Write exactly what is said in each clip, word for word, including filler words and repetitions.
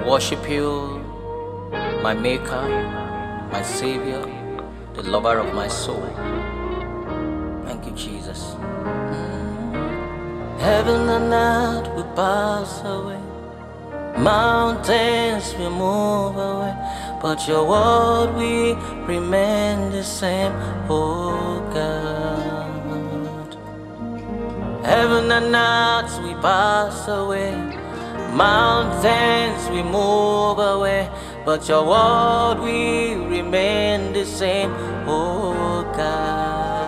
worship you, my Maker, my Savior, the lover of my soul. Thank you, Jesus. Heaven and earth will pass away, mountains will move away, but your word will remain the same, oh God. Heaven and earth will pass away, mountains will move away, but your word will remain the same, oh God.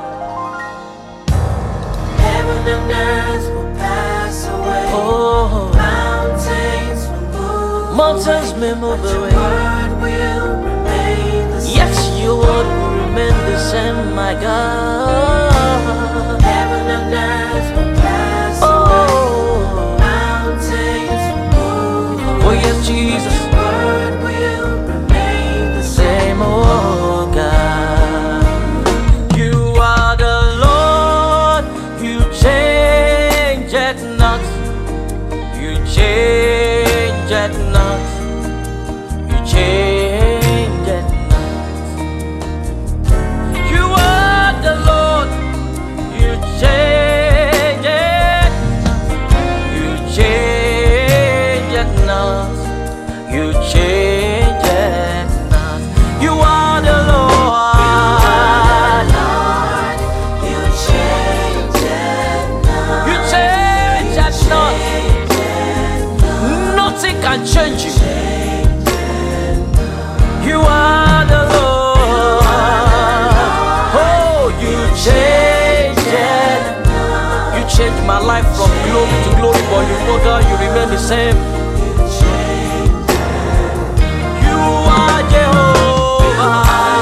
Heaven and earth will pass away, Oh, mountains will move mountains away, may move but away. your word will remain the same. Yes, your word will remain the same, my God. Heaven and earth will pass away, Oh, mountains will move away, oh yes, Jesus. your word will remain the same. Same, oh God. You are the Lord, you change it not. You change it not. You change it not. You are the Lord, you change it not. You change it not. You change it not. You are the Lord. Lord, you change it not. You change it not. Change it not. Nothing can change you. Change it You are the Lord. Oh, you change it. You change my life from glory to glory, but you know God, you remain the same. You are Jehovah.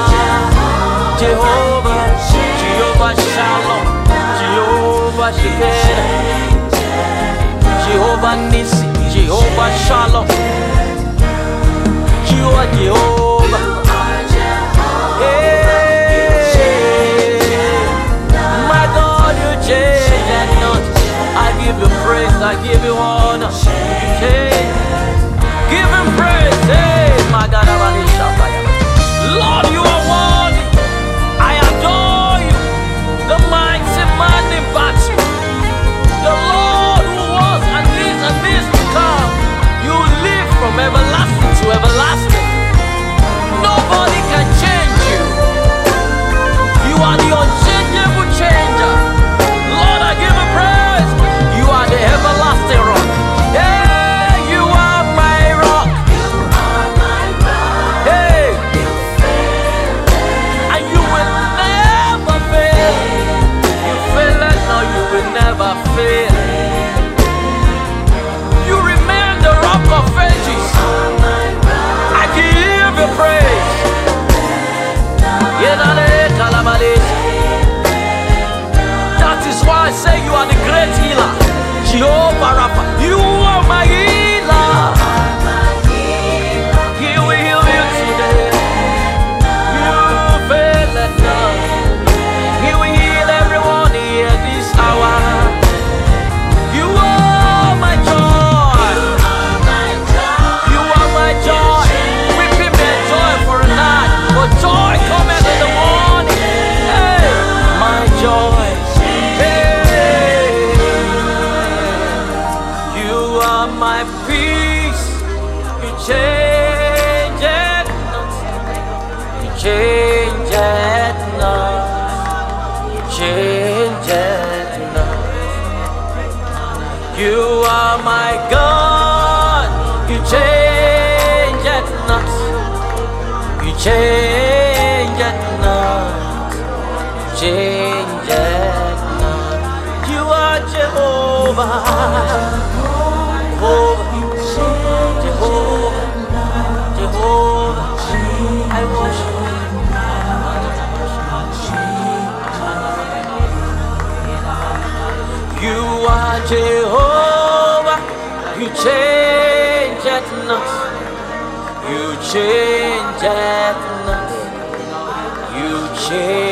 Jehovah. Jehovah Shalom. Jehovah Shekinah. Jehovah Nissi. Jehovah Shalom. You are Jehovah. Hey, my God, you change and not. I give you praise, I give you honor. You change. Give him praise. Hey, my God, Lord, you are worthy. I adore you. The mighty man in battle. The Lord who was and is and is to come. You live from everlasting to everlasting. Nobody can change you. You are the unchangeable changer. Lord, I give you praise. You are the everlasting rock. Hey, you are my rock. Hey, and you will never fail. You fail and now you will never fail. You remain the rock of ages. I give you praise. That is why I say you are the great healer. Jehovah Rapha, you are my healer. He will heal you today. You fail at none. He will heal everyone here this hour. You are my joy. You are my joy. Weeping may joy for a night, but joy cometh in the morning. Hey, my joy. Hey, you are my peace. You change it not. You change it not. You change it not. You are my God. You change it not. You change it not. Change it not. You are Jehovah. Jehovah. Jehovah. Jehovah. I worship you. You are Jehovah. You change it not. You change it not. You change